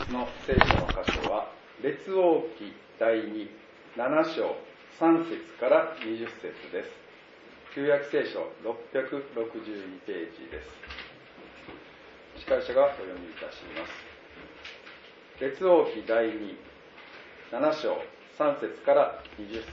の聖書の箇所は、列王記第27章3節から20節です。旧約聖書662ページです。司会者がお読みいたします。列王記第27章3節から20節。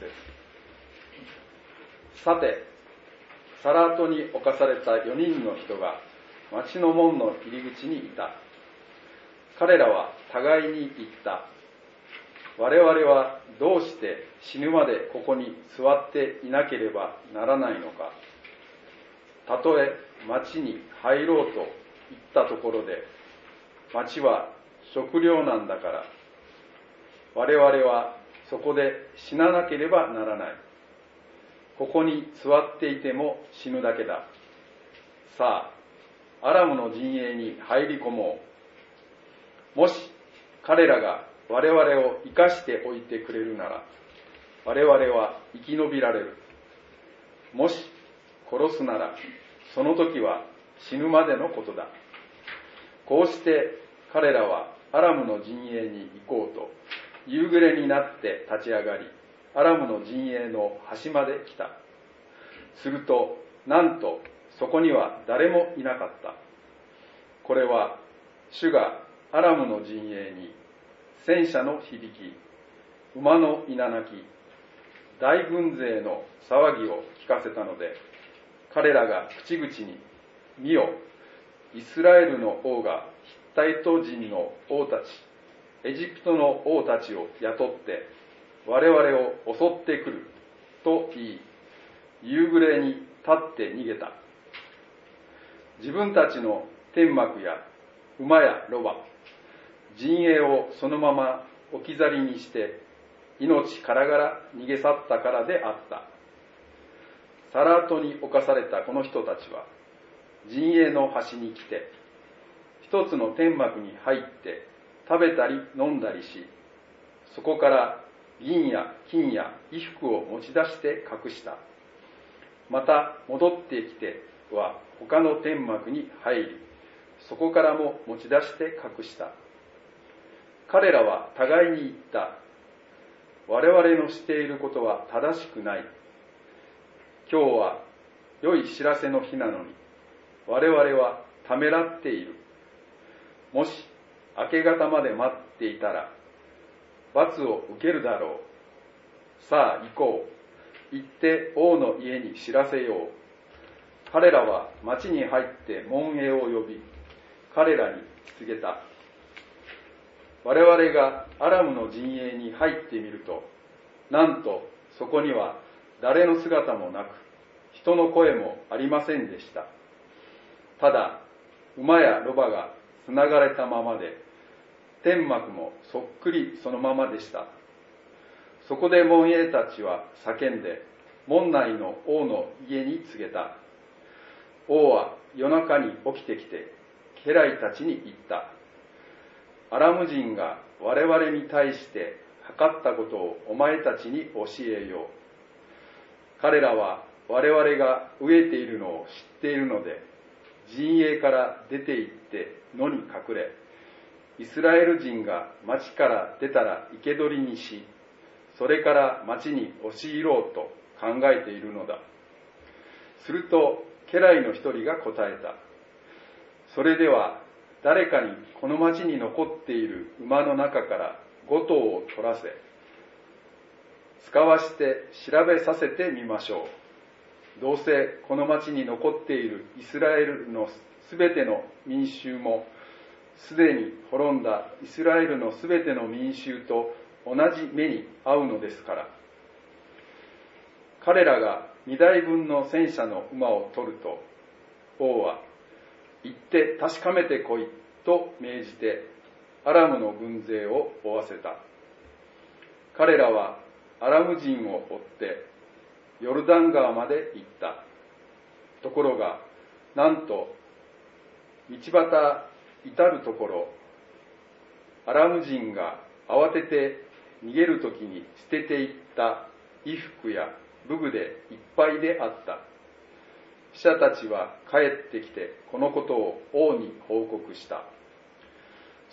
さて、サラートに侵された4人の人が町の門の入り口にいた。彼らは互いに言った。我々はどうして死ぬまでここに座っていなければならないのか。たとえ町に入ろうと言ったところで、町は食糧難だから、我々はそこで死ななければならない。ここに座っていても死ぬだけだ。さあ、アラムの陣営に入り込もう。もし彼らが我々を生かしておいてくれるなら、我々は生き延びられる。もし殺すなら、その時は死ぬまでのことだ。こうして彼らはアラムの陣営に行こうと、夕暮れになって立ち上がり、アラムの陣営の端まで来た。すると、なんとそこには誰もいなかった。これは主がアラムの陣営に戦車の響き、馬のいななき、大軍勢の騒ぎを聞かせたので、彼らが口々に、見よ、イスラエルの王がヒッタイト人の王たち、エジプトの王たちを雇って我々を襲ってくると言い、夕暮れに立って逃げた。自分たちの天幕や馬やロバ、陣営をそのまま置き去りにして命からがら逃げ去ったからであった。サラートに侵されたこの人たちは陣営の端に来て、一つの天幕に入って食べたり飲んだりし、そこから銀や金や衣服を持ち出して隠した。また戻ってきては他の天幕に入り、そこからも持ち出して隠した。彼らは互いに言った。我々のしていることは正しくない。今日は良い知らせの日なのに、我々はためらっている。もし明け方まで待っていたら、罰を受けるだろう。さあ行こう。行って王の家に知らせよう。彼らは町に入って門営を呼び、彼らに告げた。我々がアラムの陣営に入ってみると、なんとそこには誰の姿もなく、人の声もありませんでした。ただ馬やロバがつながれたままで、天幕もそっくりそのままでした。そこで門営たちは叫んで、門内の王の家に告げた。王は夜中に起きてきて、家来たちに言った。アラム人が我々に対して計ったことをお前たちに教えよう。彼らは我々が飢えているのを知っているので、陣営から出て行って野に隠れ、イスラエル人が町から出たら生け捕りにし、それから町に押し入ろうと考えているのだ。すると家来の一人が答えた。それでは誰かにこの町に残っている馬の中から5頭を取らせ、使わして調べさせてみましょう。どうせこの町に残っているイスラエルのすべての民衆も、すでに滅んだイスラエルのすべての民衆と同じ目に遭うのですから。彼らが2台分の戦車の馬を取ると、王は、行って確かめてこいと命じて、アラムの軍勢を追わせた。彼らはアラム人を追ってヨルダン川まで行った。ところが、なんと道端至るところ、アラム人が慌てて逃げるときに捨てていった衣服や武具でいっぱいであった。使者たちは帰ってきてこのことを王に報告した。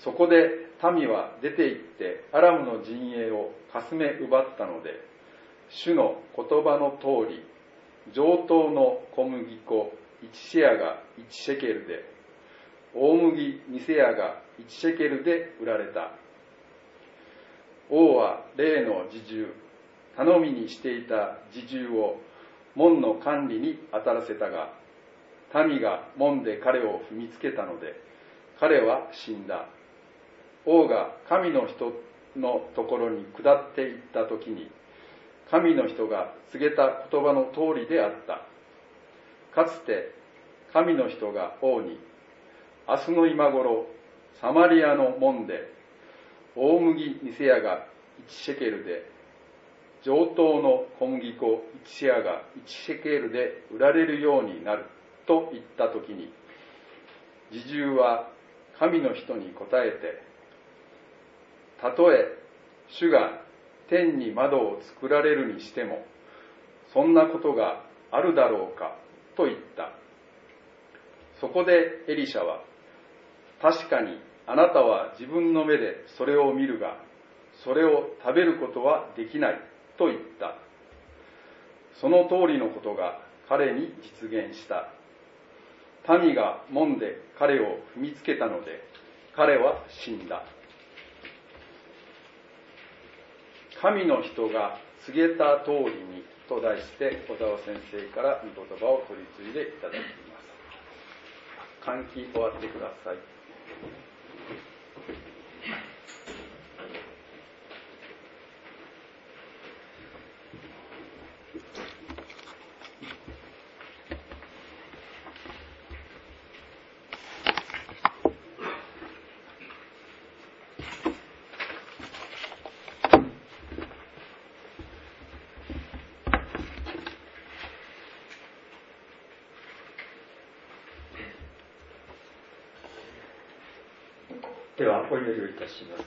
そこで民は出て行ってアラムの陣営をかすめ奪ったので、主の言葉の通り、上等の小麦粉1シェアが1シェケルで、大麦2セアが1シェケルで売られた。王は例の侍従、頼みにしていた侍従を門の管理に当たらせたが、民が門で彼を踏みつけたので、彼は死んだ。王が神の人のところに下っていったときに、神の人が告げた言葉の通りであった。かつて神の人が王に、明日の今頃、サマリアの門で、大麦2セアが1シェケルで、上等の小麦粉1シェアが1シェケルで売られるようになると言ったときに、侍従は神の人に答えて、たとえ主が天に窓を作られるにしても、そんなことがあるだろうかと言った。そこでエリシャは、確かにあなたは自分の目でそれを見るが、それを食べることはできないと言った。その通りのことが彼に実現した。民が門で彼を踏みつけたので、彼は死んだ。神の人が告げた通りにと題して小沢先生から御言葉を取り継いでいただきます。換気終わってください。 ではお祈りをいたします。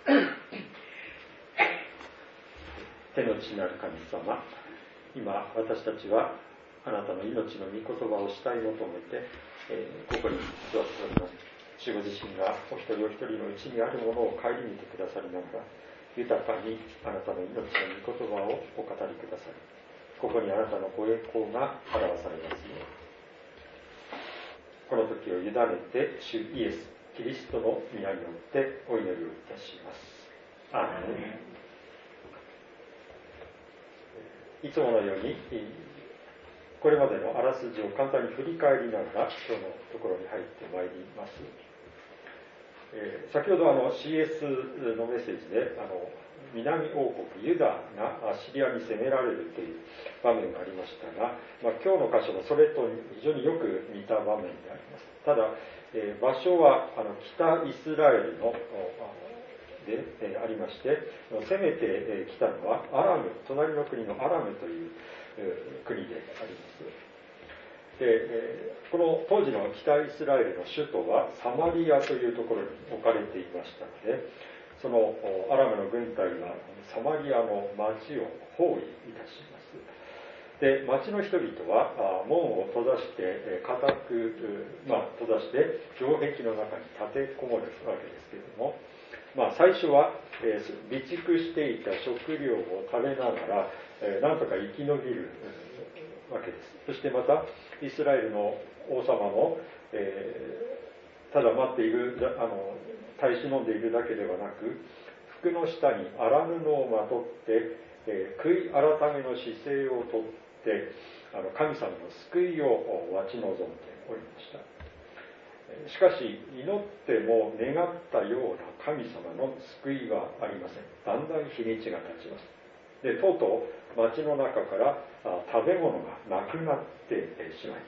天の父なる神様、今私たちはあなたの命の御言葉を主体求めて、ここに座っております。主ご自身がお一人お一人のうちにあるものを顧みてくださりながら、豊かにあなたの命の御言葉をお語りくださり、ここにあなたのご栄光が表されますように、この時を委ねて主イエスキリストの皆によってお祈りをいたします。アーメン。いつものようにこれまでのあらすじを簡単に振り返りながら今日のところに入ってまいります。先ほどCS のメッセージで南王国ユダがアシリアに攻められるという場面がありましたが、今日の箇所はそれと非常によく似た場面であります。ただ場所は北イスラエルのでありまして、攻めてきたのはアラム、隣の国のアラムという国であります。でこの当時の北イスラエルの首都はサマリアというところに置かれていましたので、そのアラムの軍隊はサマリアの町を包囲いたします。で町の人々は門を閉ざして固く、閉ざして城壁の中に立てこもるわけですけれども、最初は備蓄していた食料を食べながらなんとか生き延びるわけです。そしてまたイスラエルの王様もただ待っている耐え忍んでいるだけではなく、服の下に荒布をまとって悔い改めの姿勢をとって神様の救いを待ち望んでおりました。しかし祈っても願ったような神様の救いはありません。だんだん日にちが経ちます。でとうとう町の中から食べ物がなくなってしまいます。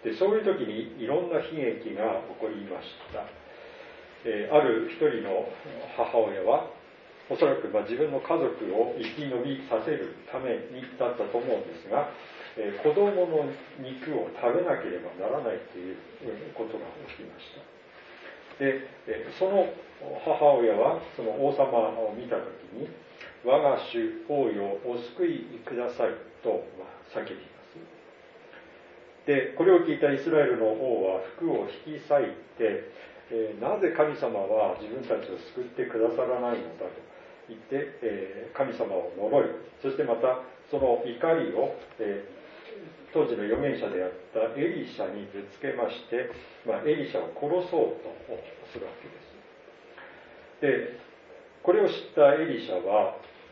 でそういう時にいろんな悲劇が起こりました。ある一人の母親はおそらく自分の家族を生き延びさせるためにだったと思うんですが、子供の肉を食べなければならないということが起きました。でその母親はその王様を見たときに、我が主王よお救いくださいと叫びます。 で、これを聞いたイスラエルの王は服を引き裂いて、なぜ神様は自分たちを救ってくださらないのだと言って、神様を呪い、そしてまたその怒りを、当時の預言者であったエリシャにぶつけまして、エリシャを殺そうとするわけです。で、これを知ったエリシャは、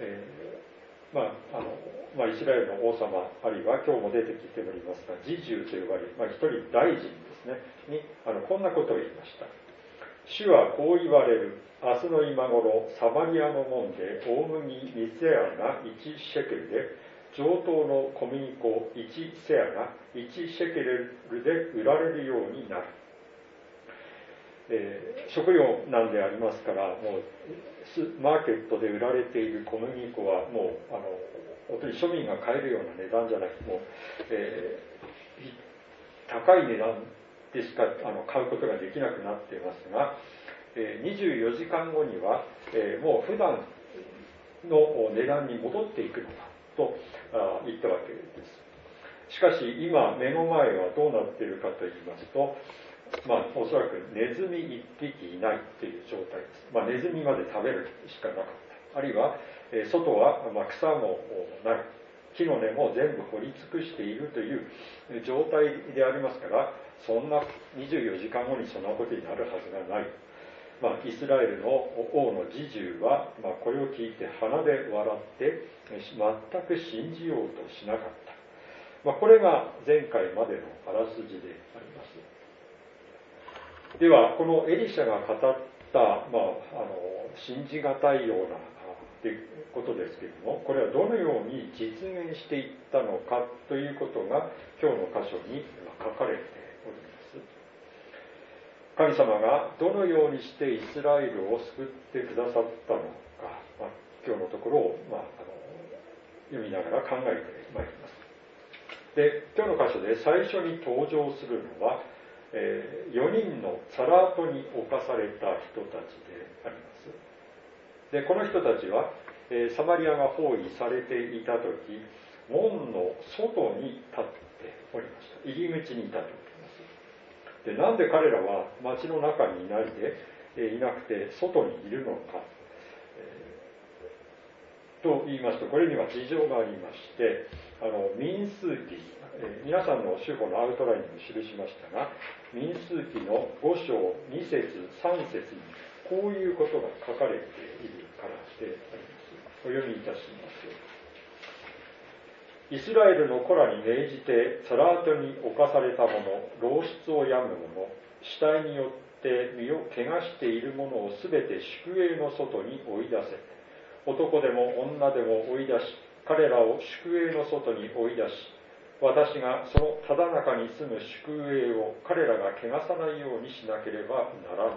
イスラエルの王様、あるいは今日も出てきておりますが、侍従と呼ばれる、一人大臣ですね、にこんなことを言いました。主はこう言われる。明日の今頃、サマリアの門で大麦2セアが1シェケルで、上等の小麦粉1セアが1シェケルで売られるようになる。食料なんでありますから、もうマーケットで売られている小麦粉はもう本当に庶民が買えるような値段じゃなくてもう、高い値段でしか買うことができなくなっていますが、24時間後には、もう普段の値段に戻っていくのだと言ったわけです。しかし今目の前はどうなっているかと言いますと、おそらくネズミ1匹いないという状態です。ネズミまで食べるしかなかった。あるいは、外は草もない。木の根も全部掘り尽くしているという状態でありますから、そんな24時間後にそんなことになるはずがない。イスラエルの王の侍従は、これを聞いて鼻で笑って全く信じようとしなかった。これが前回までのあらすじであります。では、このエリシャが語った、信じがたいようなことですけれども、これはどのように実現していったのかということが今日の箇所に書かれております。神様がどのようにしてイスラエルを救ってくださったのか、今日のところを、読みながら考えてまいります。で、今日の箇所で最初に登場するのは、4人のサラートに侵された人たちであります。で、この人たちは、サマリアが包囲されていたとき、門の外に立っておりました。入り口にいたと思います。で、なんで彼らは町の中にいなくて外にいるのか、と言いますと、これには事情がありまして、民数記、皆さんの主語のアウトラインにも記しましたが、民数記の5章2節3節にこういうことが書かれているからであります。お読みいたします。イスラエルの子らに命じてサラートに侵された者、漏出を病む者、死体によって身を汚している者をすべて宿営の外に追い出せ。男でも女でも追い出し、彼らを宿営の外に追い出し、私がそのただ中に住む宿営を彼らが汚さないようにしなければならない。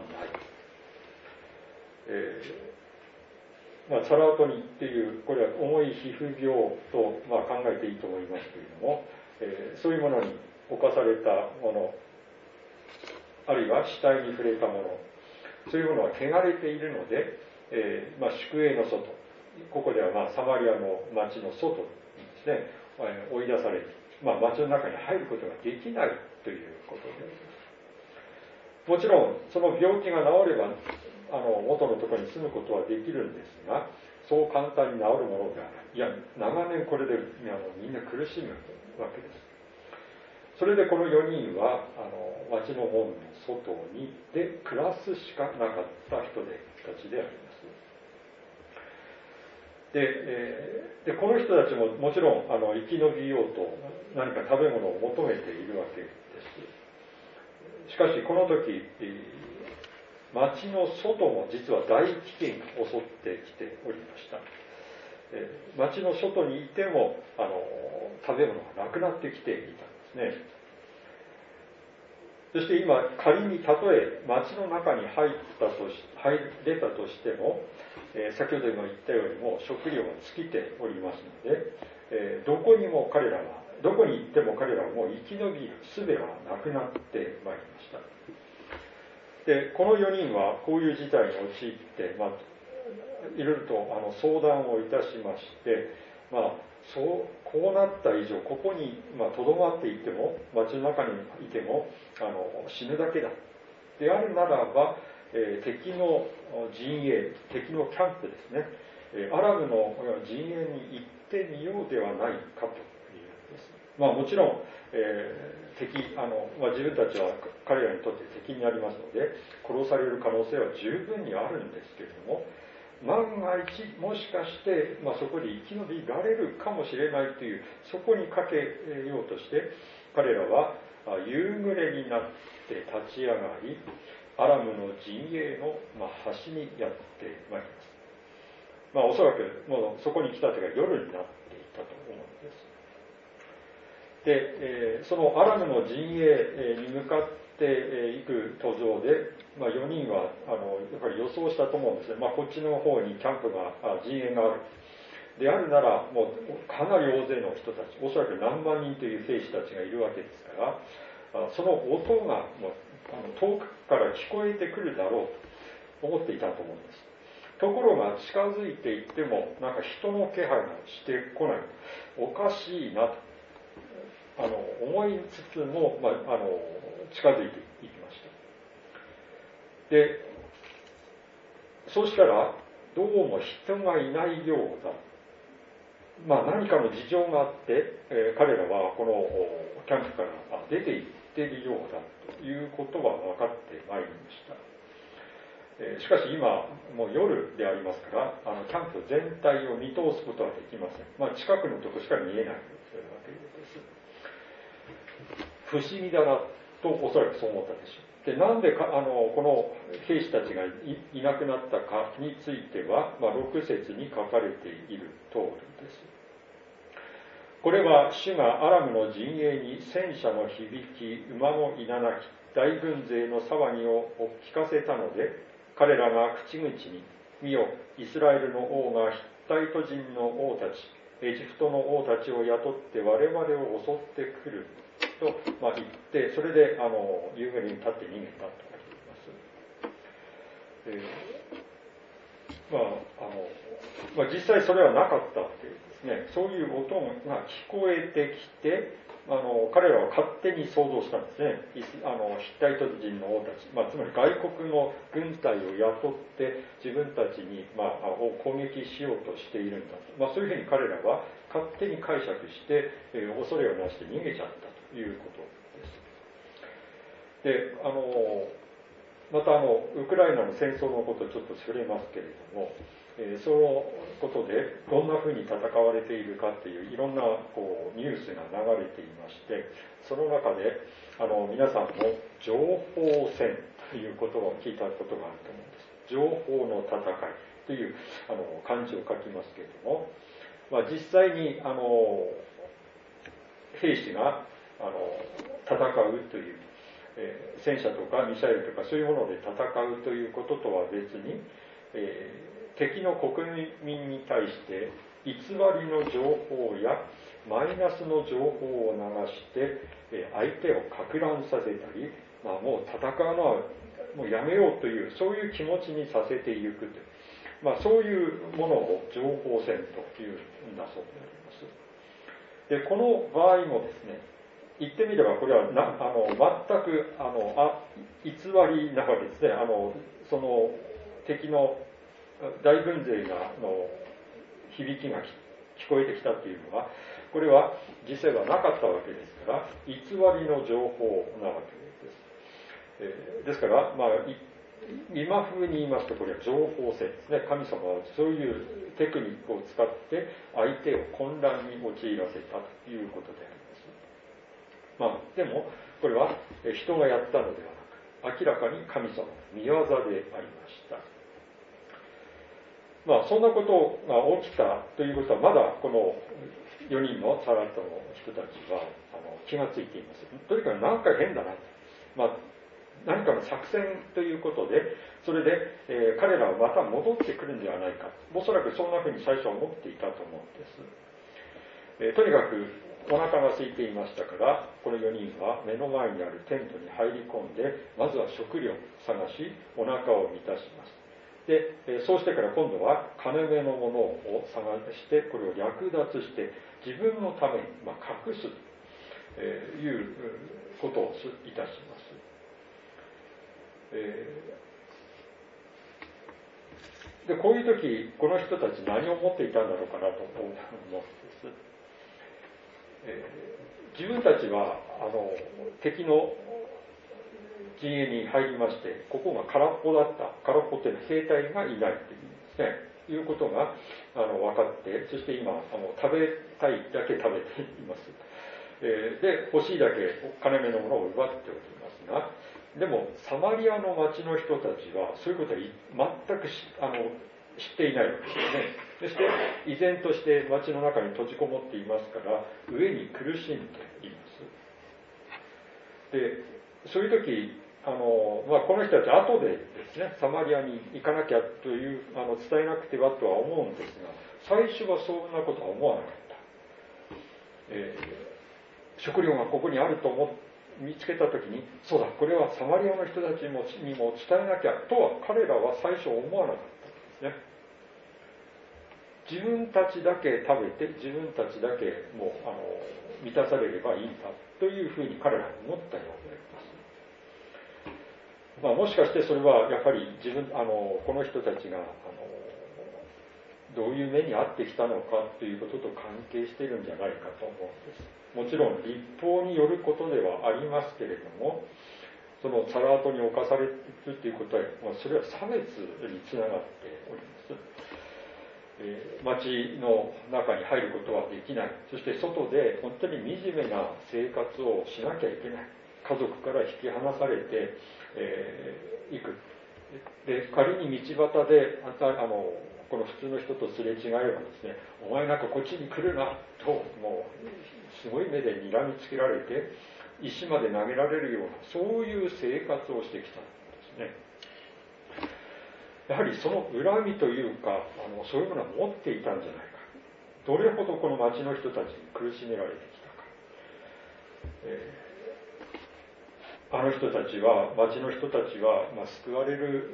サラートニっていう、これは重い皮膚病と、考えていいと思いますけれども、そういうものに侵されたもの、あるいは死体に触れたもの、そういうものは汚れているので、宿営の外、ここではサマリアの町の外にですね、追い出されて、町の中に入ることができないということであります。もちろん、その病気が治れば、元のところに住むことはできるんですが、そう簡単に治るものではない。いや、長年これでみんな苦しむわけです。それでこの4人は、町の門の外にで暮らすしかなかった人たちであります。で、この人たちももちろん生き延びようと何か食べ物を求めているわけです。しかしこの時、町の外も実は大飢饉が襲ってきておりました。町の外にいても食べ物がなくなってきていたんですね。そして今仮にたとえ町の中に入れたとしても、先ほど今言ったようにも食料が尽きておりますので、どこに行っても彼らはもう生き延びる術がなくなってまいりました。で、この4人はこういう事態に陥って、いろいろと相談をいたしまして、 こうなった以上、ここにとどまっていても、町の中にいても死ぬだけだ。であるならば、敵の陣営、敵のキャンプですね、アラブの陣営に行ってみようではないかというんです。もちろん、自分たちは彼らにとって敵になりますので、殺される可能性は十分にあるんですけれども、万が一もしかして、そこで生き延びられるかもしれないという、そこにかけようとして彼らは夕暮れになって立ち上がり、アラムの陣営の端にやってまいります。おそらくもうそこに来た時が夜になっていたと思うんです。で、そのアラムの陣営に向かっていく途上で、4人はやっぱり予想したと思うんですね。こっちの方にキャンプが陣営がある。であるなら、もうかなり大勢の人たち、おそらく何万人という兵士たちがいるわけですから、その音がもう遠くから聞こえてくるだろうと思っていたと思うんです。ところが近づいていってもなんか人の気配がしてこない、おかしいなと思いつつも、近づいていきました。で、そうしたらどうも人がいないようだ。何かの事情があって、彼らはこのキャンプから出て行っているようだということは分かってまいりました。しかし今もう夜でありますから、キャンプ全体を見通すことはできません。近くのところしか見えないわけです。不思議だなとおそらくそう思ったでしょう。で、なんでこの兵士たちが いなくなったかについては、6節に書かれている通りです。これは主がアラムの陣営に戦車の響き、馬のいななき、大軍勢の騒ぎを聞かせたので、彼らが口々に、見よ、イスラエルの王がヒッタイト人の王たち、エジプトの王たちを雇って我々を襲ってくると、言って、それで夕暮れに立って逃げたとあります。実際それはなかったわけですね。そういう音が聞こえてきて、彼らは勝手に想像したんですね。ヒッタイト人の王たち、つまり外国の軍隊を雇って自分たちに、を攻撃しようとしているんだと、そういうふうに彼らは勝手に解釈して、恐れをなして逃げちゃったということです。で、またウクライナの戦争のことをちょっと触れますけれども、そのことでどんなふうに戦われているかっていういろんなニュースが流れていまして、その中で皆さんも情報戦という言葉を聞いたことがあると思うんです。情報の戦いという漢字を書きますけれども、実際に兵士が戦うという、戦車とかミサイルとかそういうもので戦うということとは別に、敵の国民に対して偽りの情報やマイナスの情報を流して相手を撹乱させたり、もう戦うのはもうやめようというそういう気持ちにさせていくという、そういうものを情報戦というんだそうであります。で、この場合もですね、言ってみればこれは全く偽りなわけですね。その敵の大軍勢の響きが聞こえてきたというのは、これは実際はなかったわけですから、偽りの情報なわけです。ですから、今風に言いますと、これは情報戦ですね。神様はそういうテクニックを使って相手を混乱に陥らせたということであります。でも、これは人がやったのではなく、明らかに神様の御業でありました。そんなことが起きたということは、まだこの4人のサラットの人たちは気がついています。とにかく何か変だな。何かの作戦ということで、それで、彼らはまた戻ってくるんではないか。おそらくそんなふうに最初は思っていたと思うんです。とにかくお腹が空いていましたから、この4人は目の前にあるテントに入り込んで、まずは食料を探し、お腹を満たします。 で、そうしてから今度は金目のものを探して、これを略奪して自分のために、隠すということをいたします。でこういう時、この人たち何を持っていたんだろうかなと思うんです。自分たちは敵の陣営に入りまして、ここが空っぽだった、空っぽというのは兵隊がいないというですね、いうことが分かって、そして今食べたいだけ食べています。で欲しいだけ金目のものを奪っておりますが、でもサマリアの町の人たちはそういうことは全く知っていないわけですよね。そして依然として町の中に閉じこもっていますから、上に苦しんでいます。でそういう時この人たち後でですね、サマリアに行かなきゃという伝えなくてはとは思うんですが、最初はそんなことは思わなかった。食料がここにあると見つけた時に、そうだ、これはサマリアの人たちにも伝えなきゃとは彼らは最初思わなかったんですね。自分たちだけ食べて、自分たちだけもう満たされればいいんだというふうに彼らは思ったようであります。もしかしてそれはやはりこの人たちがどういう目に遭ってきたのかということと関係しているんじゃないかと思うんです。もちろん立法によることではありますけれども、そのサラートに侵されるということは、それは差別につながっております。町の中に入ることはできない。そして外で本当に惨めな生活をしなきゃいけない。家族から引き離されていく。で仮に道端でこの普通の人とすれ違えばですね、お前なんかこっちに来るなと、もうすごい目で睨みつけられて石まで投げられるような、そういう生活をしてきたんですね。やはりその恨みというかそういうものは持っていたんじゃないか。どれほどこの町の人たちに苦しめられてきたか。人たちは、町の人たちは、救われる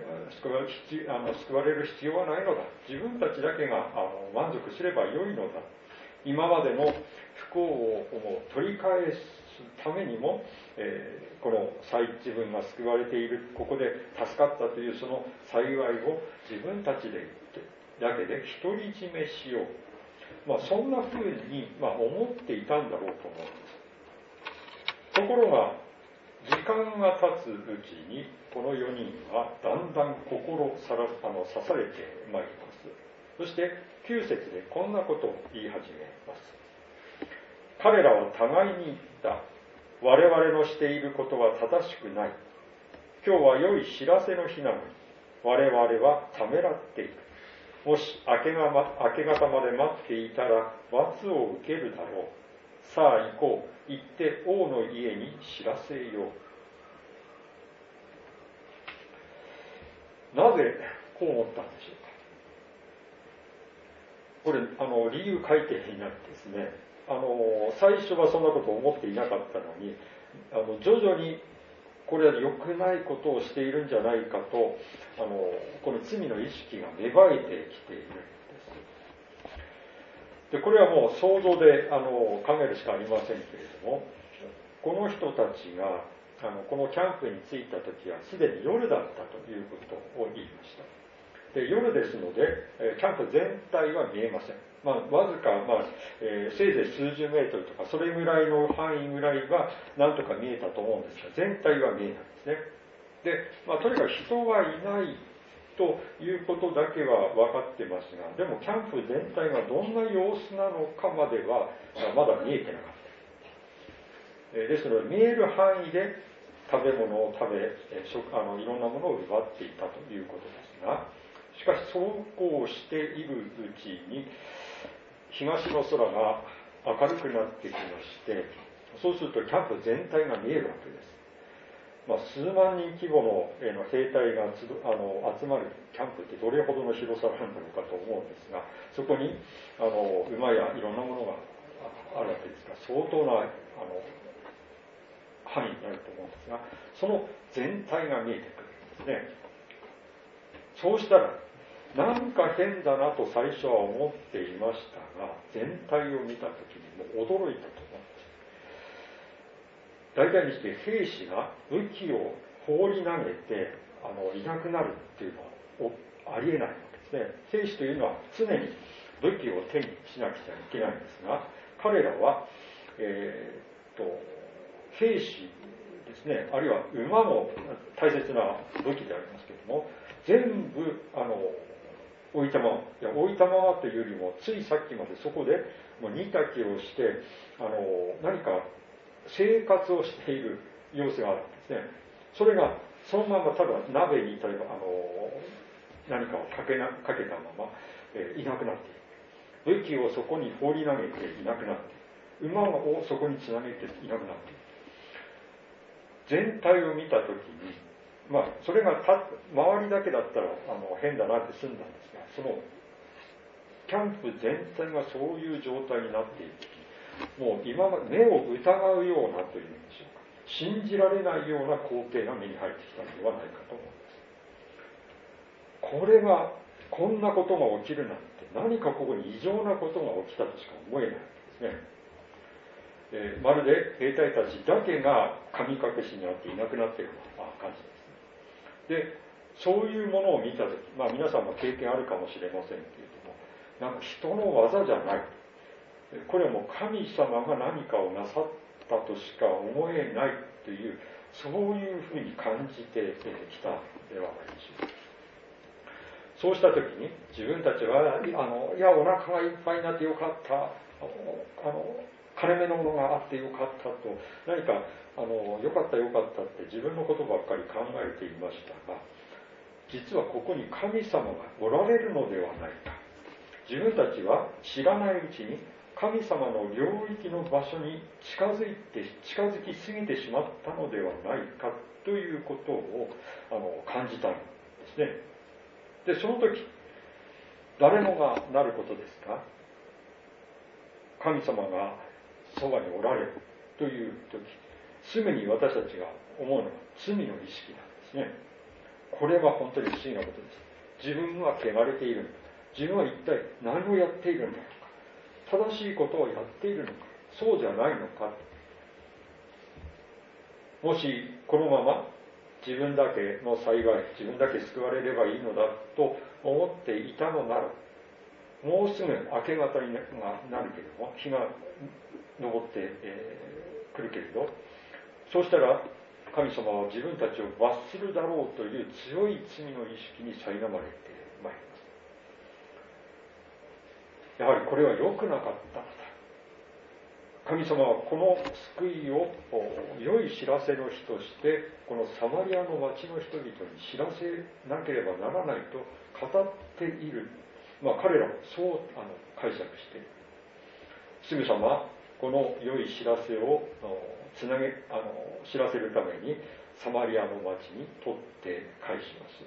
必要はないのだ。自分たちだけが満足すればよいのだ。今までの不幸を取り返すためにも、この自分が救われている、ここで助かったというその幸いを自分たちだけで独り占めしよう。そんなふうに、思っていたんだろうと思うんです。ところが、時間が経つうちに、この4人はだんだん刺されてまいります。そして、9節でこんなことを言い始めます。彼らは互いに言った。我々のしていることは正しくない。今日は良い知らせの日なのに、我々はためらっている。もし明け方まで待っていたら罰を受けるだろう。さあ行こう。行って王の家に知らせよう。なぜこう思ったんでしょうか。これ理由書いていなくてですね、最初はそんなことを思っていなかったのに、徐々にこれは良くないことをしているんじゃないかとこの罪の意識が芽生えてきているんです。でこれはもう想像で考えるしかありませんけれども、この人たちがこのキャンプに着いた時はすでに夜だったということを言いました。で夜ですのでキャンプ全体は見えません。わずか、せいぜい数十メートルとかそれぐらいの範囲ぐらいはなんとか見えたと思うんですが、全体は見えないんですね。で、とにかく人はいないということだけは分かってますが、でもキャンプ全体がどんな様子なのかまではまだ見えてなかった。ですので見える範囲で食べ物を食べ、いろんなものを奪っていたということですが、しかしそうこうしているうちに東の空が明るくなってきまして、そうするとキャンプ全体が見えるわけです。数万人規模の兵隊が集まるキャンプってどれほどの広さなんだろうかと思うんですが、そこに馬やいろんなものがあるわけですが、相当な範囲になると思うんですが、その全体が見えてくるんですね。 そうしたら、なんか変だなと最初は思っていましたが、全体を見たときにもう驚いたと思うんです。大体にして兵士が武器を放り投げていなくなるっていうのはありえないわけですね。兵士というのは常に武器を手にしなくちゃいけないんですが、彼らは、兵士ですね、あるいは馬も大切な武器でありますけれども、全部置いたまま、置いたままというよりも、ついさっきまでそこでもう煮炊きをして、何か生活をしている様子があるんですね。それが、そのままただ鍋に例えば、何かをかけたまま、いなくなっている。武器をそこに放り投げていなくなっている。馬をそこにつなげていなくなっている。全体を見たときに、それが周りだけだったら変だなって済んだんですが、そのキャンプ全体がそういう状態になっているとき、もう今まで目を疑うようなというんでしょうか、信じられないような光景が目に入ってきたのではないかと思います。これが、こんなことが起きるなんて、何かここに異常なことが起きたとしか思えないんですね。まるで兵隊たちだけが神隠しにあっていなくなっているような感じですね。で、そういうものを見たとき、皆さんも経験あるかもしれませんけれども、なんか人の技じゃない。これはもう神様が何かをなさったとしか思えないという、そういうふうに感じてきたではないでしょうか。そうしたときに自分たちは、いや、お腹がいっぱいになってよかった。金目のものがあってよかったと、何かよかったよかったって自分のことばっかり考えていましたが、実はここに神様がおられるのではないか。自分たちは知らないうちに神様の領域の場所に近づきすぎてしまったのではないかということを感じたんですね。で、その時、誰もがなることですか？神様がそばにおられるという時、すぐに私たちが思うのは罪の意識なんですね。これは本当に不思議なことです。自分は汚れているのか、自分は一体何をやっているんだろうか、正しいことをやっているのか、そうじゃないのか。もしこのまま自分だけの幸い、自分だけ救われればいいのだと思っていたのなら、もうすぐ明け方になるけれども、日が昇ってくるけれど、そうしたら神様は自分たちを罰するだろうという強い罪の意識に苛まれてまいります。やはりこれは良くなかったのだ。神様はこの救いを良い知らせの日として、このサマリアの町の人々に知らせなければならないと語っている。彼らもそう解釈している。すぐさまこの良い知らせを知らせるためにサマリアの町に取って返します。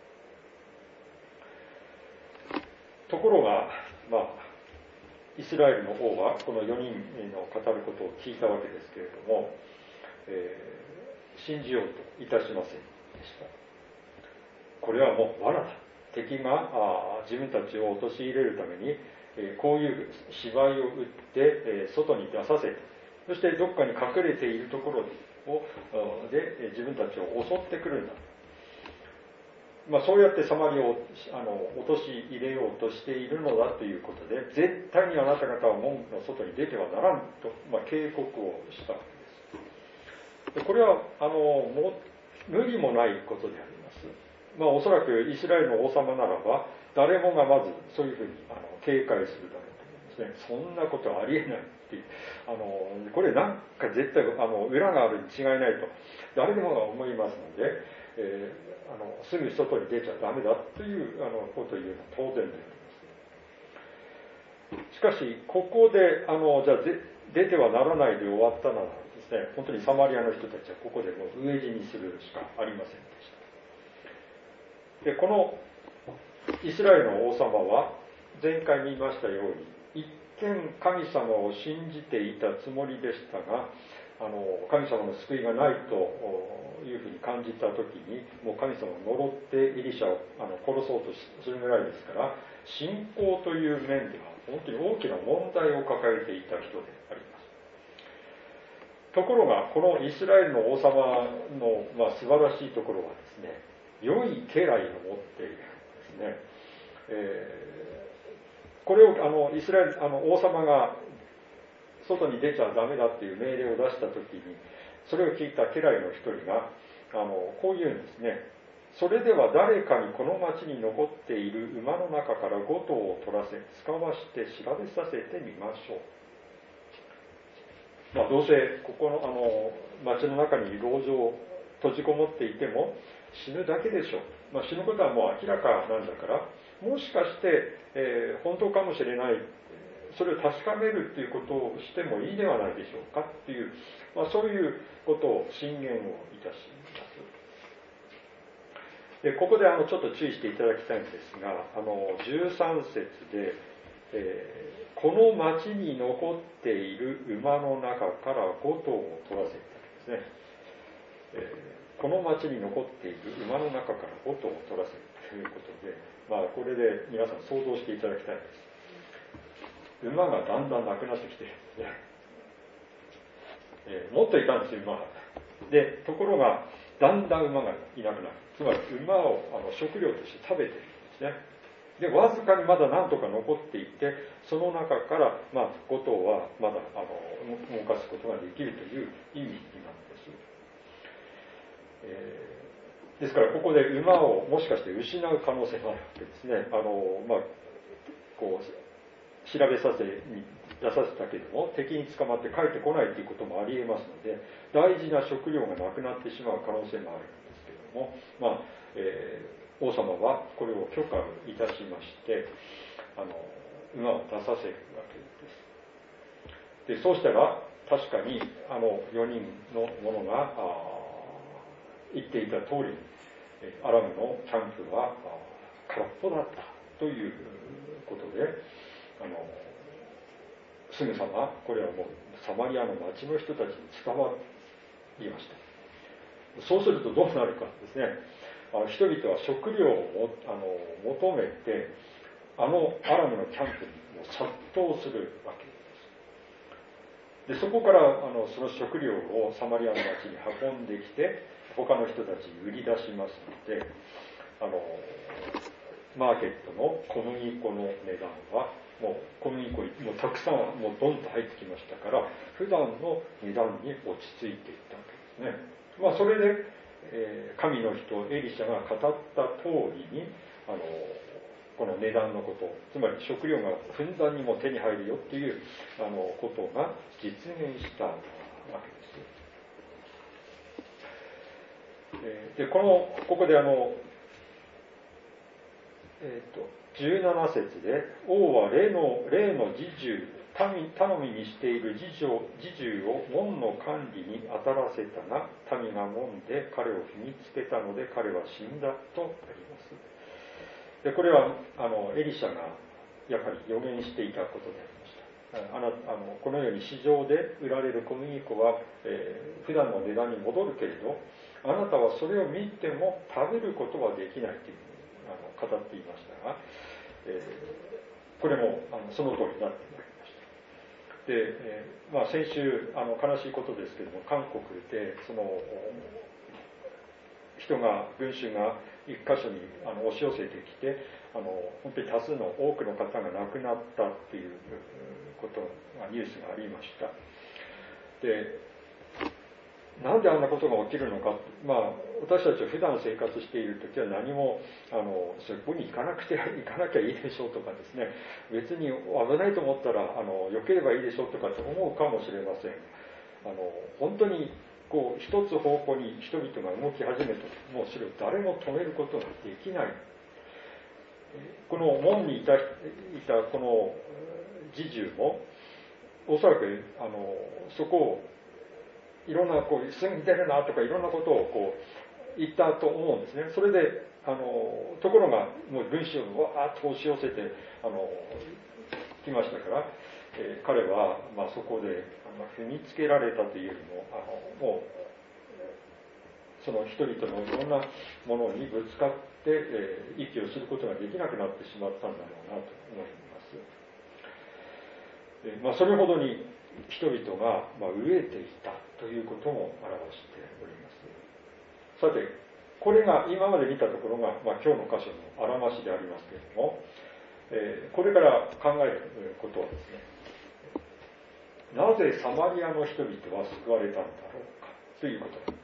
ところが、イスラエルの王はこの4人の語ることを聞いたわけですけれども、信じようといたしませんでした。これはもう罠だ。敵が自分たちを陥れるためにこういう芝居を打って外に出させて、そしてどっかに隠れているところで自分たちを襲ってくるんだ。そうやってサマリアを陥れようとしているのだということで、絶対にあなた方は門の外に出てはならんと、警告をしたわけです。これはもう無理もないことであります。おそらくイスラエルの王様ならば誰もがまずそういうふうに警戒するだろうと思いますね。そんなことはありえないっていう、これなんか絶対裏があるに違いないと誰でもが思いますので、すぐ外に出ちゃダメだということを言うのは当然であります。しかしここでじゃあ出てはならないで終わったならですね、本当にサマリアの人たちはここでもう飢え死にするしかありませんでした。で、このイスラエルの王様は前回見ましたように、一見神様を信じていたつもりでしたが、 神様の救いがないというふうに感じた時に、もう神様が呪ってエリシャを殺そうとするぐらいですから、信仰という面では本当に大きな問題を抱えていた人であります。ところがこのイスラエルの王様の、素晴らしいところはですね、良い家来を持っているんですね。これをイスラエル王様が外に出ちゃダメだっていう命令を出した時に、それを聞いた家来の一人がこう言うんですね。それでは誰かにこの町に残っている馬の中から5頭を取らせ使わして調べさせてみましょう。どうせここの町の中に籠城閉じこもっていても死ぬだけでしょう。死ぬことはもう明らかなんだから、もしかして、本当かもしれない、それを確かめるということをしてもいいではないでしょうかっていう、そういうことを進言をいたします。でここでちょっと注意していただきたいんですが、13節で、この町に残っている馬の中から5頭を取らせてですね、この町に残っている馬の中から5頭を取らせるということで、これで皆さん想像していただきたいんです。馬がだんだんなくなってきてるんですね。もっといたんですよ、馬が。で、ところが、だんだん馬がいなくなる。つまり、馬を食料として食べているんですね。で、わずかにまだ何とか残っていて、その中から、5頭はまだ動かすことができるという意味なんです。ですから、ここで馬をもしかして失う可能性があるわけですね。こう調べさせに出させたけども敵に捕まって帰ってこないということもありえますので、大事な食料がなくなってしまう可能性もあるんですけども、王様はこれを許可いたしまして馬を出させるわけです。でそうしたら確かに4人の者が言っていた通り、アラムのキャンプは空っぽだったということですぐさまこれはもうサマリアの町の人たちに伝わりました。そうするとどうなるかですね、人々は食料を求めてアラムのキャンプにも殺到するわけです。でそこからその食料をサマリアの町に運んできて他の人たちに売り出しますので、マーケットの小麦粉の値段はもう小麦粉もたくさんもうドンと入ってきましたから、普段の値段に落ち着いていったわけですね。それで、神の人エリシャが語った通りにこの値段のこと、つまり食料がふんだんにも手に入るよっていうことが実現したわけです。でここで17節で王は例の侍従頼みにしている侍従を門の管理に当たらせたが民が門で彼を踏みつけたので彼は死んだとあります。でこれはエリシャがやはり予言していたことでありました。このように市場で売られる小麦粉は、普段の値段に戻るけれどあなたはそれを見ても食べることはできないというふうに語っていましたが、これもその通りになってまいりました。で、先週悲しいことですけれども韓国でその群衆が一箇所に押し寄せてきて本当に多数の多くの方が亡くなったっていうことがニュースがありました。でなんであんなことが起きるのか、私たちは普段生活しているときは何もそこに行かなきゃいいでしょうとかですね、別に危ないと思ったら避ければいいでしょうとかって思うかもしれません。本当にこう一つ方向に人々が動き始めたともうそれを誰も止めることができない。この門にいたこの侍従もおそらくそこをいろんなこう住んでるなとかいろんなことをこう言ったと思うんですね。それでところがもう群衆がわーっと押し寄せてきましたから、 彼は、そこで踏みつけられたというよりももうその人々のいろんなものにぶつかって、息をすることができなくなってしまったんだろうなと思います。それほどに人々が飢えていたということも表しております。さて、これが今まで見たところが、今日の箇所のあらましでありますけれども、これから考えることはですね、なぜサマリアの人々は救われたんだろうかということなんです。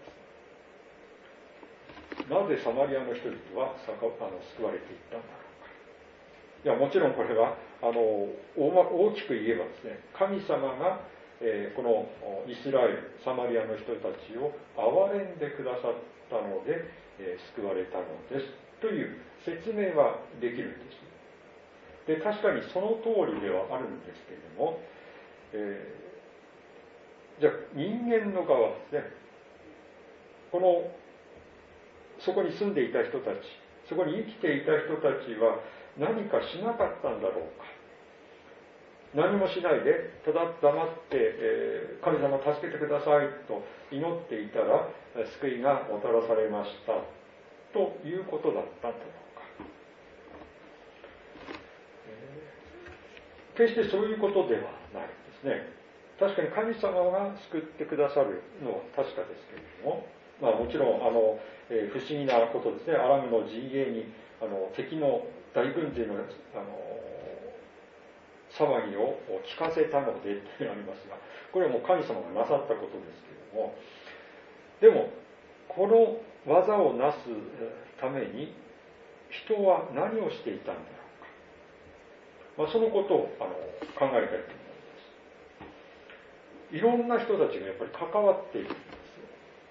なぜサマリアの人々は救われていったんだろうか。いや、もちろんこれは大きく言えばですね、神様が、このイスラエル、サマリアの人たちを憐れんでくださったので、救われたのですという説明はできるんです。で、確かにその通りではあるんですけれども、じゃあ人間の側ですね、そこに住んでいた人たち、そこに生きていた人たちは何かしなかったんだろうか。何もしないでただ黙って、神様助けてくださいと祈っていたら救いがもたらされましたということだったんだろうか。決してそういうことではないですね。確かに神様が救ってくださるのは確かですけれども、もちろん不思議なことですね。アラムの陣営に敵の大軍勢の騒ぎを聞かせたのでとありますが、これはもう神様がなさったことですけれども、でもこの技をなすために人は何をしていたんだろうか、そのことを考えたいと思います。いろんな人たちがやっぱり関わっているんです。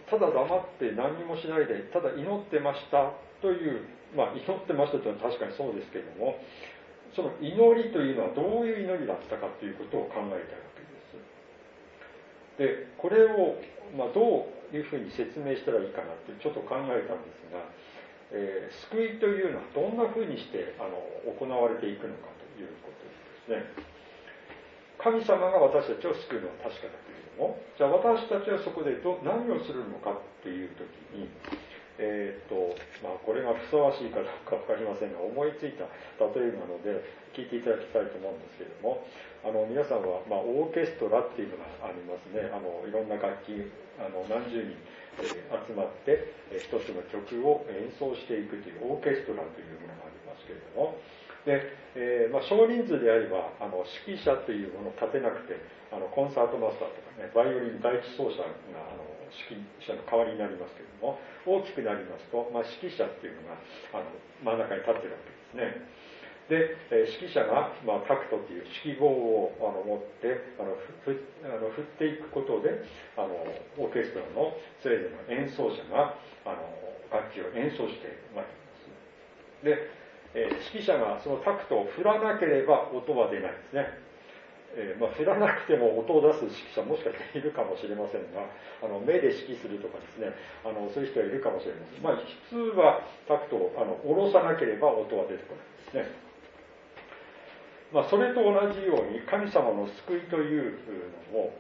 ただ黙って何もしないでただ祈ってましたという、祈ってましたというのは確かにそうですけれども、その祈りというのはどういう祈りだったかということを考えたいわけです。で、これを、どういうふうに説明したらいいかなってちょっと考えたんですが、救いというのはどんなふうにして行われていくのかということですね。神様が私たちを救うのは確かだけれども、じゃあ私たちはそこで何をするのかっていう時に、これがふさわしいかどうか分かりませんが、思いついた例えなので聞いていただきたいと思うんですけれども、皆さんは、オーケストラっていうのがありますね。いろんな楽器何十人、集まって、一つの曲を演奏していくというオーケストラというものがありますけれども、で、少人数であれば指揮者というものを立てなくてコンサートマスターとかね、バイオリン第一奏者が指揮者の代わりになりますけれども、大きくなりますと、指揮者っていうのが真ん中に立ってるわけですね。で、指揮者が、タクトっていう指揮棒を持って振っていくことでオーケストラのそれぞれの演奏者が楽器を演奏してまいります。で、指揮者がそのタクトを振らなければ音は出ないですね。振らなくても音を出す指揮者もしかしているかもしれませんが、目で指揮するとかですね、そういう人はいるかもしれません。普通はタクトを下ろさなければ音は出てこないですね。それと同じように神様の救いというのも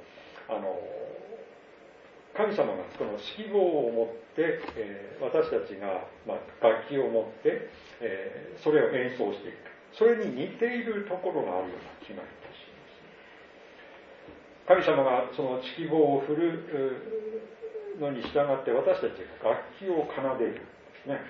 神様がこの指揮棒を持って、私たちが、楽器を持って、それを演奏していく。それに似ているところがあるような気がいたします。神様がその指揮棒を振るのに従って私たちが楽器を奏でるんですね。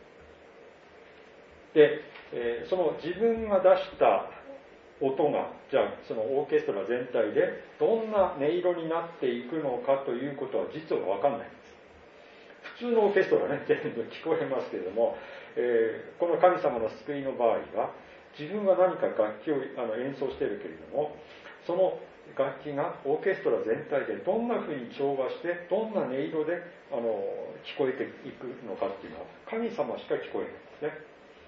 で、その自分が出した音が、じゃあそのオーケストラ全体でどんな音色になっていくのかということは実は分かんないんです。普通のオーケストラね、全部聞こえますけれども、この神様の救いの場合は、自分は何か楽器を演奏しているけれども、その楽器がオーケストラ全体でどんなふうに調和して、どんな音色で聞こえていくのかっていうのは、神様しか聞こえないんですね。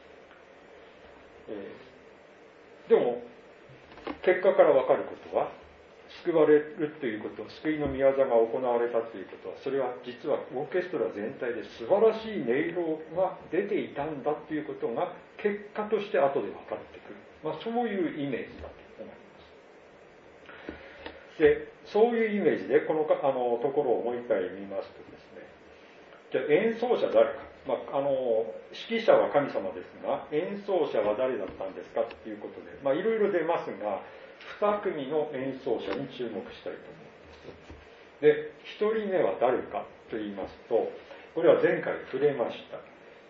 でも結果から分かることは、救われるということ、救いの御業が行われたということは、それは実はオーケストラ全体で素晴らしい音色が出ていたんだということが結果として後で分かってくる、そういうイメージだと思いで、そういうイメージでこのところをもう一回見ますとですね、じゃあ演奏者誰か、指揮者は神様ですが、演奏者は誰だったんですかということで、いろいろ出ますが、2組の演奏者に注目したいと思います。で、1人目は誰かと言いますと、これは前回触れました。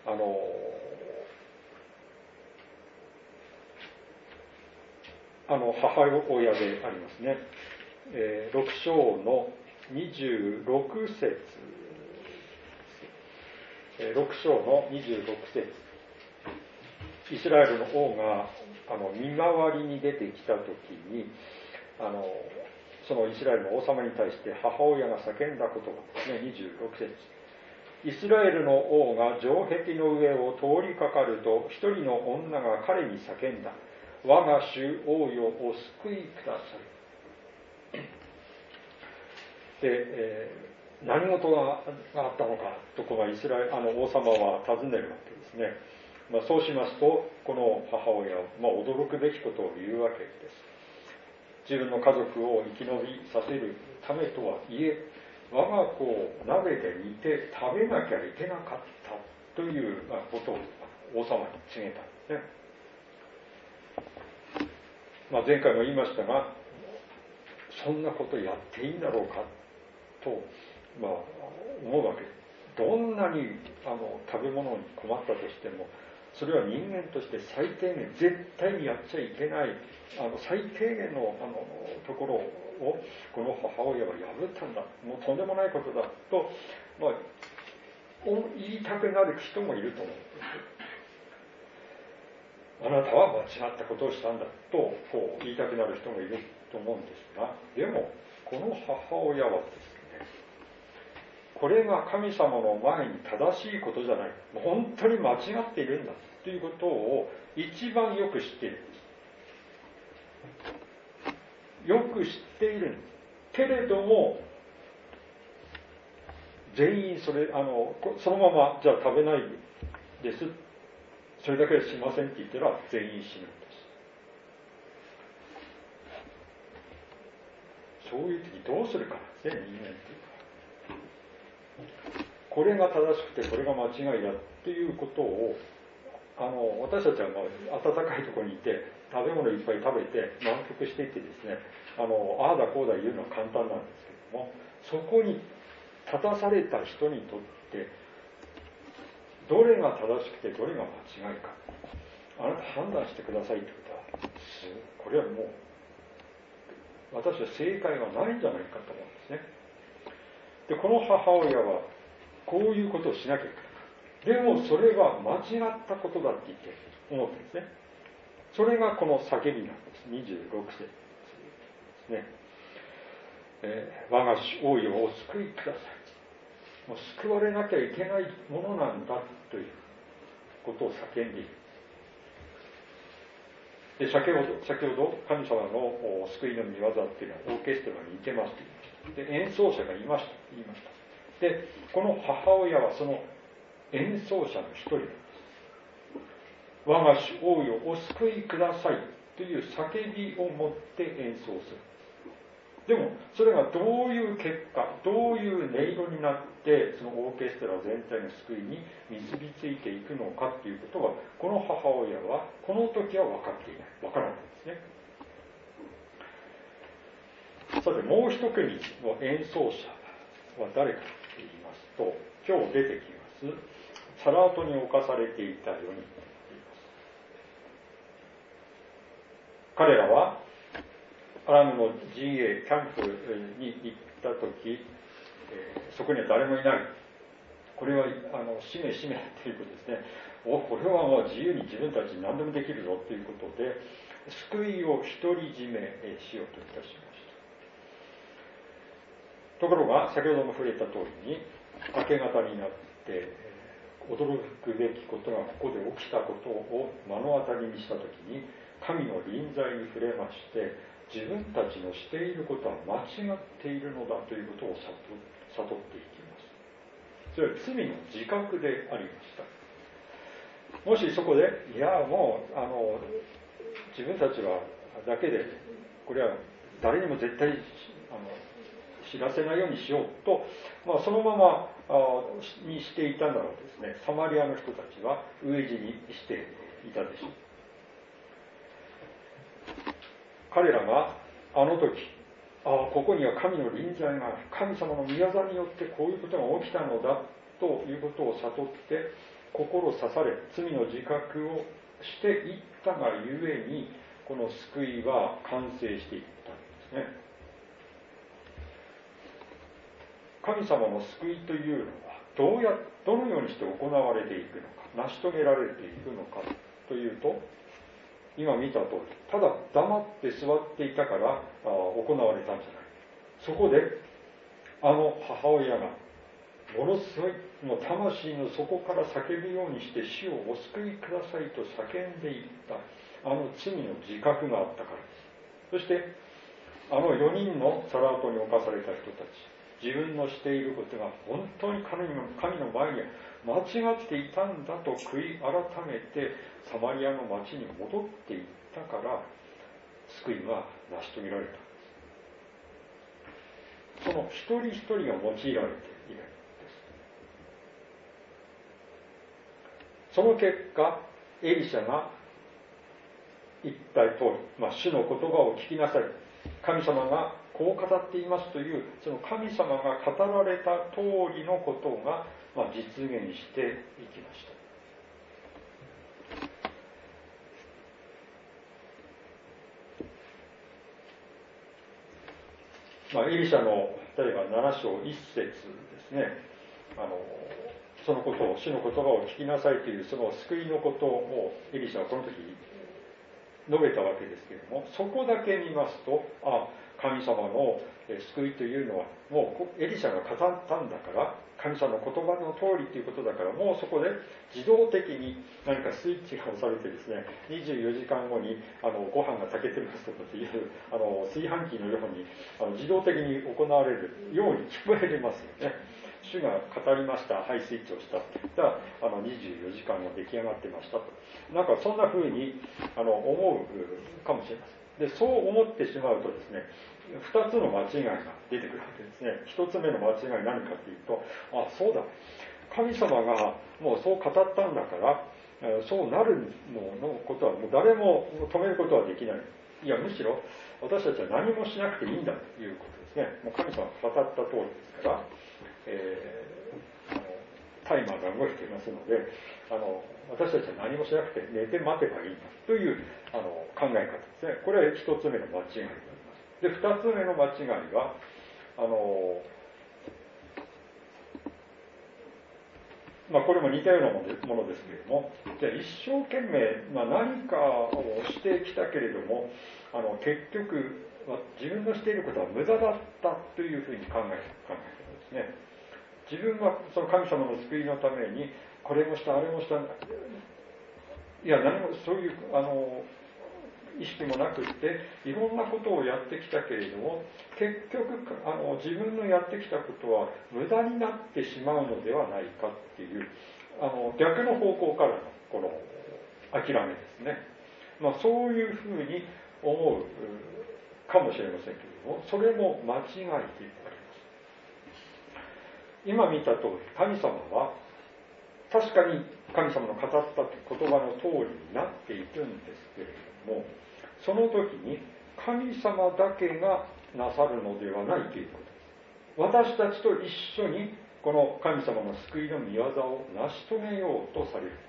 母親でありますね。6章の26節。6章の26節。イスラエルの王が見回りに出てきたときに、そのイスラエルの王様に対して母親が叫んだ言葉ですね、26節。イスラエルの王が城壁の上を通りかかると、一人の女が彼に叫んだ。我が主王よ、お救いください。で、何事があったのかとこのイスラエル王様は尋ねるわけですね。そうしますと、この母親は、驚くべきことを言うわけです。自分の家族を生き延びさせるためとはいえ、我が子を鍋で煮て食べなきゃいけなかったということを王様に告げたんですね。前回も言いましたが、そんなことやっていいんだろうかと、思うわけです。どんなに食べ物に困ったとしても、それは人間として最低限、絶対にやっちゃいけない、最低限のところをこの母親は破ったんだ、もうとんでもないことだと、言いたくなる人もいると思うんです。あなたは間違ったことをしたんだとこう言いたくなる人もいると思うんですが、でもこの母親はですね、これが神様の前に正しいことじゃない、本当に間違っているんだということを一番よく知っているんです。よく知っているんです。けれども全員そのままじゃあ食べないです、それだけはしませんって言ったら全員死ぬんです。そういう時どうするかですね、人間っていうか。これが正しくてこれが間違いだっていうことを私たちは暖かいところにいて食べ物いっぱい食べて満腹していってですね、ああだこうだ言うのは簡単なんですけども、そこに立たされた人にとってどれが正しくてどれが間違いか、あなた判断してくださいってことは、これはもう私は正解がないんじゃないかと思うんですね。で、この母親はこういうことをしなきゃいけない。でもそれは間違ったことだって言って思うんですね。それがこの叫びなんです。26節ですね。我が主王よ、お救いください。もう救われなきゃいけないものなんだということを叫んでいる。で、先ほど神様の救いの御業っていうのはオーケストラに似てますと言いました。で、演奏者がいましたと言いました。で、この母親はその演奏者の一人なんです。我が主王よ、お救いくださいという叫びを持って演奏する。でもそれがどういう結果、どういう音色になってそのオーケストラ全体の救いに結びついていくのかということは、この母親はこの時は分かっていない、分からないんですね。さて、もう一組の演奏者は誰かと言いますと、今日出てきますサラートに侵されていた4人と言います。彼らはアラムの陣営キャンプに行った時、そこには誰もいない。これは使命ということですね。これはもう自由に自分たちに何でもできるぞということで、救いを独り占めしようといたしました。ところが先ほども触れた通りに、明け方になって驚くべきことがここで起きたことを目の当たりにしたときに、神の臨在に触れまして、自分たちのしていることは間違っているのだということを悟っていきます。それは罪の自覚でありました。もしそこで、いやもう自分たちはだけで、これは誰にも絶対知らせないようにしようと、そのままにしていたならですね、サマリアの人たちは飢え死にしていたでしょう。彼らがあの時、ここには神の臨在がある、神様の御業によってこういうことが起きたのだということを悟って心刺され、罪の自覚をしていったがゆえに、この救いは完成していったんですね。神様の救いというのはどのようにして行われていくのか、成し遂げられていくのかというと、今見た通り、ただ黙って座っていたから行われたんじゃない。そこで母親がものすごい魂の底から叫ぶようにして、主をお救いくださいと叫んでいった、罪の自覚があったからです。そして4人のサラートに侵された人たち、自分のしていることが本当に神の前に間違っていたんだと悔い改めてサマリアの町に戻っていったから、救いが成し遂げられたんです。その一人一人が用いられているんです。その結果、エリシャが言った通り、主の言葉を聞きなさい、神様がこう語っていますという、その神様が語られた通りのことが、実現していきました。エリシャの例えば7章1節ですね、そのことを、主の言葉を聞きなさいというその救いのことをエリシャはこの時述べたわけですけれども、そこだけ見ますと、神様の救いというのはもうエリシャが語ったんだから、神様の言葉の通りということだから、もうそこで自動的に何かスイッチが押されてですね、24時間後にご飯が炊けてますとかっていう炊飯器のように自動的に行われるように聞こえますよね。主が語りました、はい、スイッチをした。じゃあ24時間が出来上がってましたと。なんかそんな風に思うかもしれません。で、そう思ってしまうとですね、2つの間違いが出てくるわけですね。1つ目の間違い何かというと、そうだ、神様がもうそう語ったんだから、そうなるのことはもう誰も止めることはできない。いや、むしろ私たちは何もしなくていいんだということですね。もう神様が語った通りですから、タイマーが動いていますので、私たちは何もしなくて寝て待てばいいんだという考え方ですね。これは1つ目の間違いになります。で、2つ目の間違いは、これも似たようなものですけれども、じゃあ一生懸命、何かをしてきたけれども、結局自分のしていることは無駄だったというふうに考え方ですね。自分はその神様の救いのためにこれもしたあれもした、いや何もそういう意識もなくっていろんなことをやってきたけれども、結局自分のやってきたことは無駄になってしまうのではないかっていう逆の方向からのこの諦めですね。そういうふうに思うかもしれませんけれども、それも間違いであります。今見た通り、神様は確かに神様の語った言葉の通りになっていくんですけれども、その時に神様だけがなさるのではないということです。私たちと一緒にこの神様の救いの御業を成し遂げようとされるん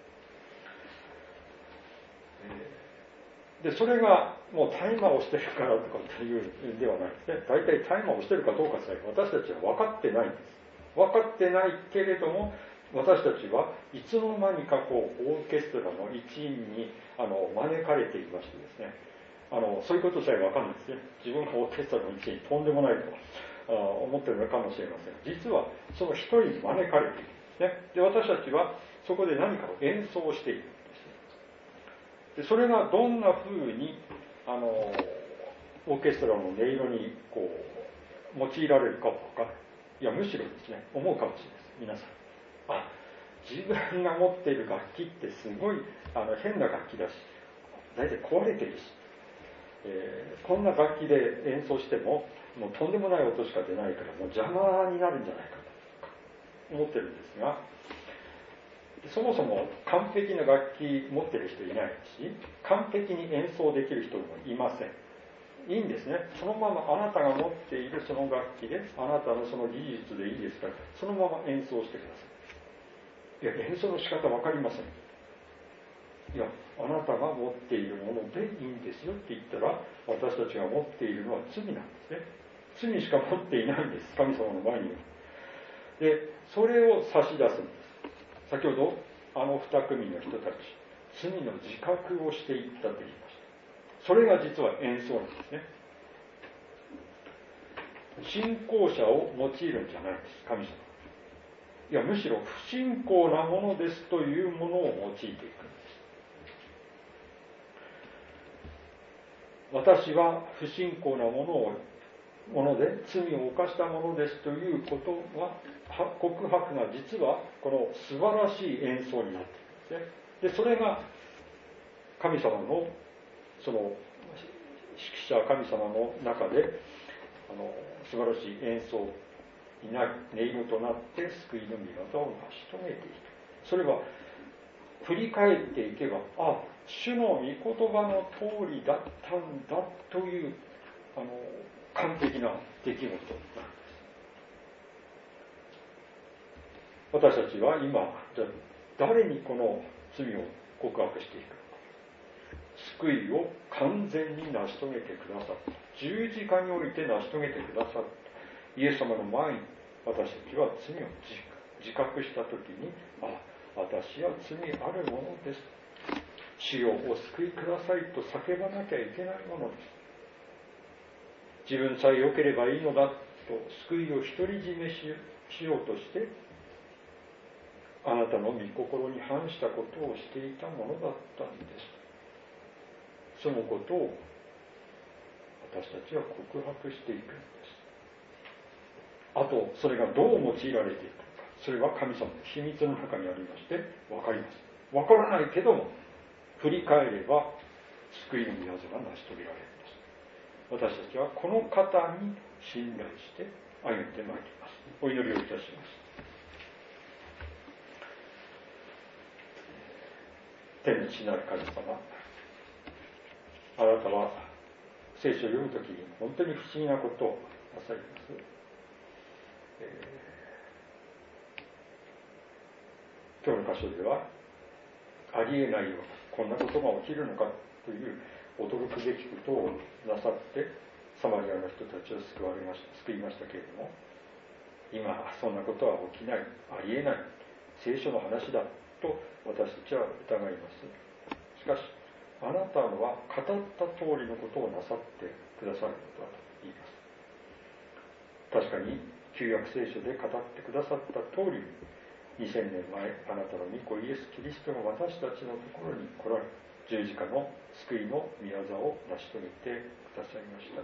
です。で、それがもうタイマーをしてるからとかっていうんではないですね。大体タイマーをしてるかどうかさえ私たちは分かってないんです。分かってないけれども、私たちはいつの間にかオーケストラの一員に招かれていましてですね、そういうことさえ分かんないですね。自分がオーケストラの一員とんでもないと思ってるのかもしれません。実はその一人に招かれているんですね。で、私たちはそこで何かを演奏しているんです。で、それがどんな風にオーケストラの音色に用いられるかは分からない。いや、むしろですね、思うかもしれないです。皆さん、自分が持っている楽器ってすごい変な楽器だし、大体壊れてるし、 こんな楽器で演奏してももうとんでもない音しか出ないからもう邪魔になるんじゃないかと思ってるんですが、そもそも完璧な楽器持ってる人いないし、完璧に演奏できる人もいません。いいんですね。そのままあなたが持っているその楽器で、あなたのその技術でいいですから、そのまま演奏してください。いや、演奏の仕方わかりません。いや、あなたが持っているものでいいんですよって言ったら、私たちが持っているのは罪なんですね。罪しか持っていないんです、神様の前には。で、それを差し出すんです。先ほどあの2組の人たち、罪の自覚をしていったと言いました。それが実は演奏なんですね。信仰者を用いるんじゃないんです、神様。いや、むしろ不信仰なものですというものを用いていくんです。私は不信仰なもので罪を犯したものですということは告白が実はこの素晴らしい演奏になっているんですね。でそれが神様のその指揮者神様の中で素晴らしい演奏になり音色となって救いの御業を成し遂げていく。それは振り返っていけば、主の御言葉の通りだったんだという完璧な出来事なんです。私たちは今、じゃあ誰にこの罪を告白していくのか。救いを完全に成し遂げてくださった。十字架において成し遂げてくださった。イエス様の前に私たちは罪を自覚したときに、私は罪あるものです。主よお救いくださいと叫ばなきゃいけないものです。自分さえ良ければいいのだと救いを独り占めしようとしてあなたの御心に反したことをしていたものだったんです。そのことを私たちは告白していくんです。あとそれがどう用いられていくのか、それは神様の秘密の中にありまして分かります。分からないけども振り返れば救いの御業が成し遂げられる。私たちはこの方に信頼して歩んでまいります。お祈りをいたします。天の父なる神様、あなたは聖書を読むときに本当に不思議なことをなさいます。今日の箇所ではありえないようなこんなことが起きるのかという驚くべきことをなさってサマリアの人たちを救いましたけれども、今そんなことは起きない、ありえない、聖書の話だと私たちは疑います。しかしあなたは語った通りのことをなさってくださることだと言います。確かに旧約聖書で語ってくださった通りに2000年前あなたの御子イエス・キリストが私たちのところに来られ、十字架の救いの御業を成し遂げてくださいました。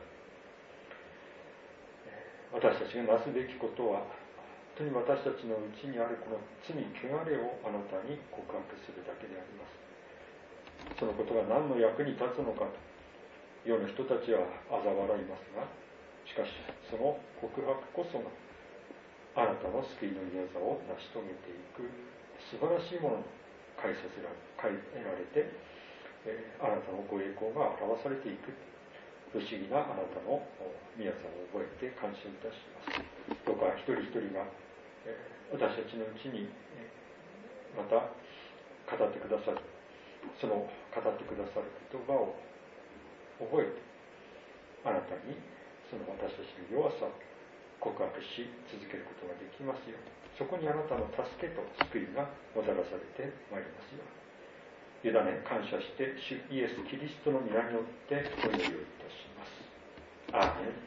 私たちがなすべきことは本当に私たちのうちにあるこの罪汚れをあなたに告白するだけであります。そのことが何の役に立つのかと世の人たちは嘲笑いますが、しかしその告白こそがあなたの救いの御業を成し遂げていく素晴らしいものを変えられて、あなたのご栄光が表されていく不思議なあなたの御業を覚えて感謝いたします。どうか一人一人が私たちのうちにまた語ってくださる、その語ってくださる言葉を覚えてあなたにその私たちの弱さを告白し続けることができますように、そこにあなたの助けと救いがもたらされてまいりますように委ね感謝して主イエス・キリストの皆によってお祈りをいたします。アーメン。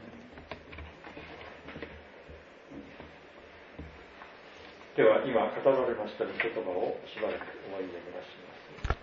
では今語られました御言葉をしばらくお祈りをいたします。